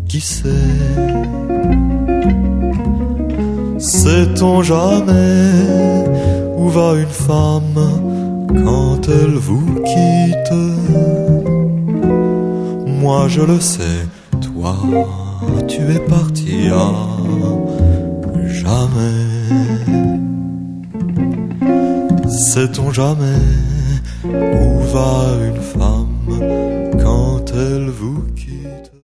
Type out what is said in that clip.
qui sait? Sait-on jamais où va une femme quand elle vous quitte? Moi je le sais, toi tu es parti à jamais. Sait-on jamais où va une femme quand elle vous